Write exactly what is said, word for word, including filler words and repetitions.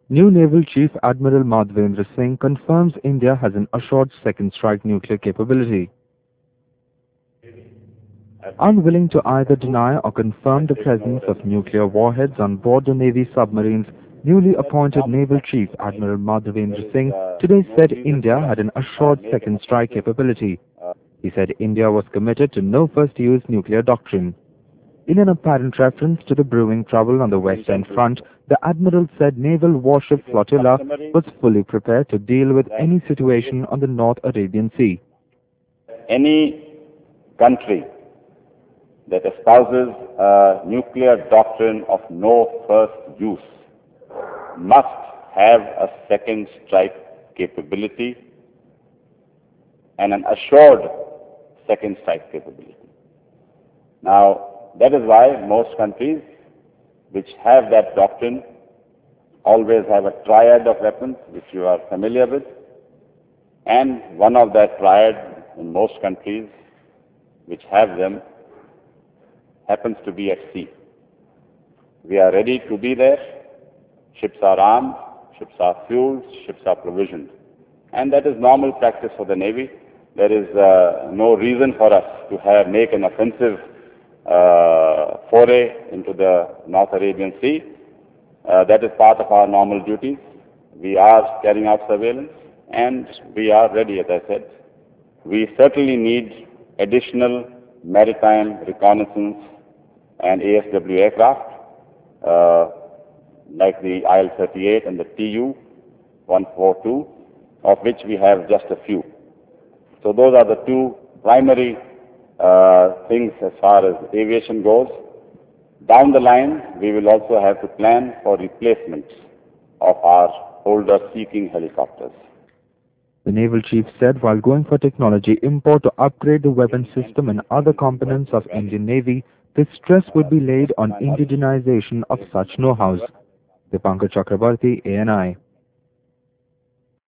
New Naval Chief Admiral Madhavendra Singh confirms India has an assured second strike nuclear capability. Unwilling to either deny or confirm the presence of nuclear warheads on board the Navy submarines, newly appointed Naval Chief Admiral Madhavendra Singh today said India had an assured second strike capability. He said India was committed to no first-use nuclear doctrine. In an apparent reference to the brewing trouble on the Western Front, the Admiral said naval warship flotilla was fully prepared to deal with any situation on the North Arabian Sea. Any country that espouses a nuclear doctrine of no first use must have a second strike capability and an assured second strike capability. Now, that is why most countries which have that doctrine always have a triad of weapons, which you are familiar with, and one of that triad in most countries which have them happens to be at sea. We are ready to be there. Ships are armed, ships are fueled, ships are provisioned. And that is normal practice for the Navy. There is uh, no reason for us to have make an offensive uh, foray into the North Arabian Sea. Uh, that is part of our normal duties. We are carrying out surveillance and we are ready, as I said. We certainly need additional maritime reconnaissance and A S W aircraft, uh, like the I L thirty-eight and the T U one forty-two, of which we have just a few. So those are the two primary uh, things as far as aviation goes. Down the line, we will also have to plan for replacements of our older Sea-King helicopters. The Naval Chief said while going for technology import to upgrade the weapon system and other components of Indian Navy, the stress would be laid on indigenization of such know-hows. Dipankar Chakrabarti, A N I.